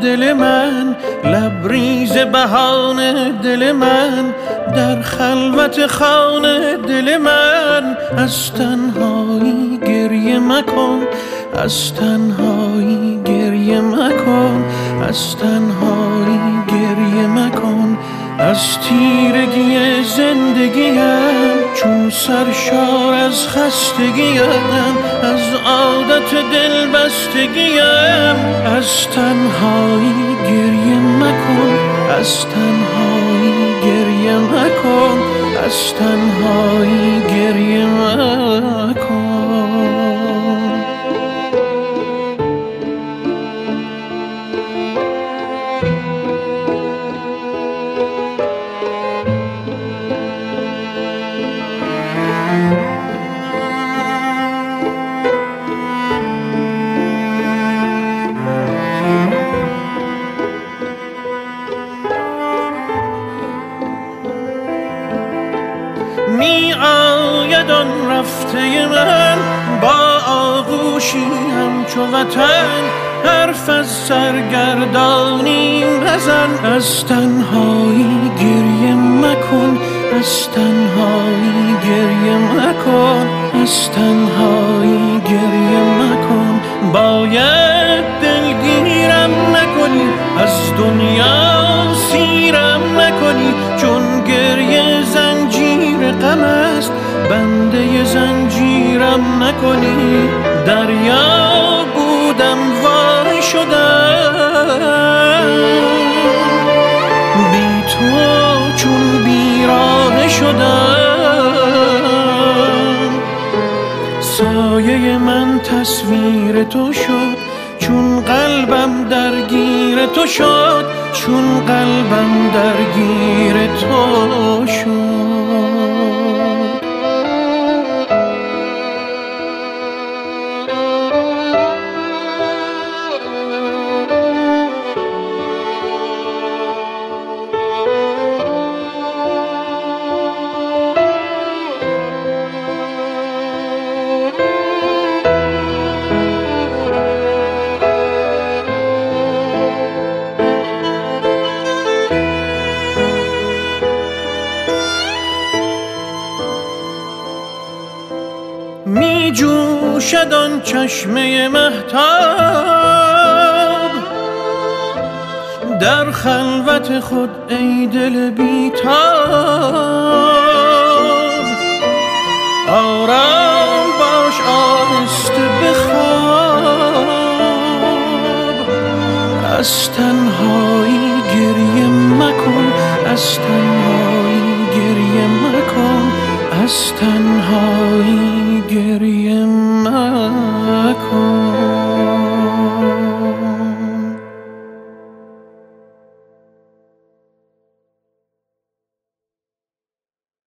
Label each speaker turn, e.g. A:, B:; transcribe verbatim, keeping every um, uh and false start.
A: دل من، لبریز بهانه دل من، در خلوت خانه دل من. از تنهایی گریه مکن، از تنهایی گریه مکن، از تنهایی گریه مکن. از تیرگی زندگیم چون سرشار از خستگیم، از عادت دل بستگیم. از تنهایی گریه مکن، از تنهایی گریه مکن، از تنهایی گریه مکن. می آید آن رفته من با آغوشی همچو وطن، حرف از سرگردانی نزن. از تنهایی گریه مکن، از تنهایی گریه مکن، از تنهایی گریه مکن. باید دلگیرم نکنی، از دنیا سیرم نکنی، چون گریه زنجیر غم است، بنده زنجیرم نکنی. دریا بودم وای شدم، بی تو چون بیراه شدم. سایه من تصویر تو شد، چون قلبم درگیر تو شد، چون قلبم درگیر تو شد. می جوشد آن چشمه مهتاب در خلوت خود، ای دل بیتاب. آرام باش آهسته بخواب، از تنهایی گریه مکن، از تنهایی گریه مکن، از تنهایی گریه مکن.